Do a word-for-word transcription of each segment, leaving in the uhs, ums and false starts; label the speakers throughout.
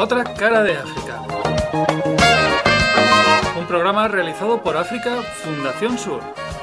Speaker 1: otra cara de África. Un programa realizado por África Fundación Sur.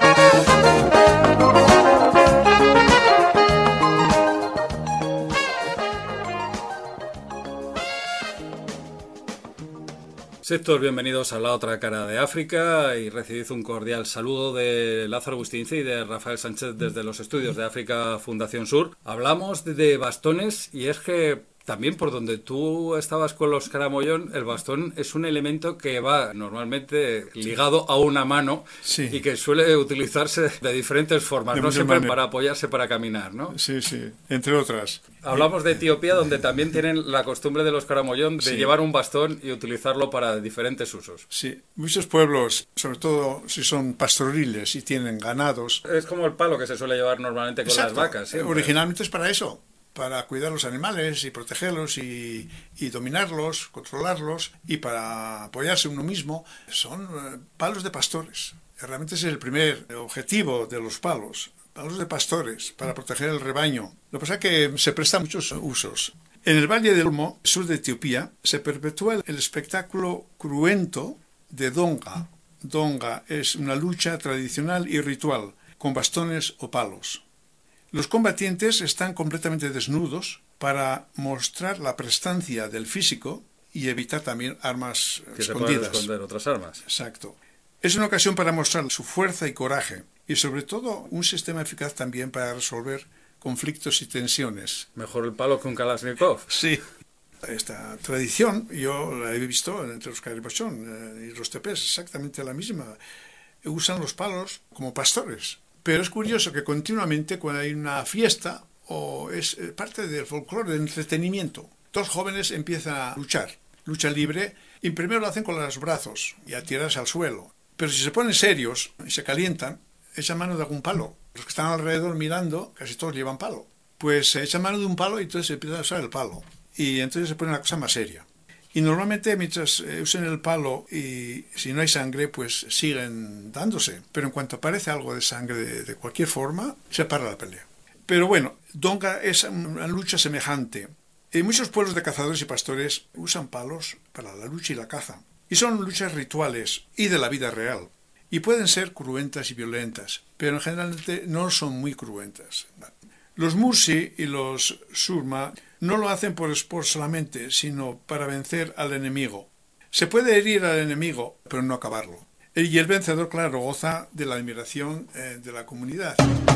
Speaker 1: Sed todos bienvenidos a La Otra Cara de África y recibid un cordial saludo de Lázaro Bustince y de Rafael Sánchez desde los estudios de África Fundación Sur. Hablamos de bastones y es que también por donde tú estabas con los caramollón, el bastón es un elemento que va normalmente ligado a una mano, sí, y que suele utilizarse de diferentes formas, de no siempre manera. Para apoyarse para caminar, ¿no?
Speaker 2: Sí, sí, entre otras.
Speaker 1: Hablamos de Etiopía, donde también tienen la costumbre de los caramollón de sí. llevar un bastón y utilizarlo para diferentes usos.
Speaker 2: Sí, muchos pueblos, sobre todo si son pastoriles y tienen ganados.
Speaker 1: Es como el palo que se suele llevar normalmente con Exacto. las vacas. Siempre.
Speaker 2: Originalmente es para eso. Para cuidar los animales y protegerlos y, y dominarlos, controlarlos, y para apoyarse uno mismo. Son eh, palos de pastores. Realmente es el primer objetivo de los palos. Palos de pastores, para proteger el rebaño. Lo que pasa es que se prestan muchos usos. En el Valle del Olmo, sur de Etiopía, se perpetúa el espectáculo cruento de Donga. Donga es una lucha tradicional y ritual, con bastones o palos. Los combatientes están completamente desnudos para mostrar la prestancia del físico y evitar también armas
Speaker 1: que
Speaker 2: escondidas.
Speaker 1: Se pueden esconder otras armas.
Speaker 2: Exacto. Es una ocasión para mostrar su fuerza y coraje y sobre todo un sistema eficaz también para resolver conflictos y tensiones.
Speaker 1: Mejor el palo que un Kalashnikov.
Speaker 2: Sí. Esta tradición yo la he visto entre los caramollón y los tepés, exactamente la misma. Usan los palos como pastores. Pero es curioso que continuamente cuando hay una fiesta o es parte del folclore, del entretenimiento, dos jóvenes empiezan a luchar, lucha libre, y primero lo hacen con los brazos y a tirarse al suelo. Pero si se ponen serios y se calientan, echan mano de algún palo. Los que están alrededor mirando, casi todos llevan palo. Pues se echan mano de un palo y entonces se empieza a usar el palo. Y entonces se pone la cosa más seria. Y normalmente mientras usen el palo y si no hay sangre, pues siguen dándose. Pero en cuanto aparece algo de sangre de, de cualquier forma, se para la pelea. Pero bueno, Donga es una lucha semejante. En muchos pueblos de cazadores y pastores usan palos para la lucha y la caza. Y son luchas rituales y de la vida real. Y pueden ser cruentas y violentas, pero generalmente no son muy cruentas. Los Mursi y los Surma no lo hacen por sport solamente, sino para vencer al enemigo. Se puede herir al enemigo, pero no acabarlo. Y el vencedor, claro, goza de la admiración eh, de la comunidad.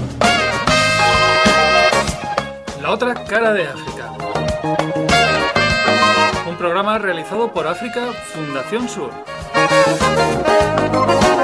Speaker 1: La otra cara de África. Un programa realizado por África Fundación Sur.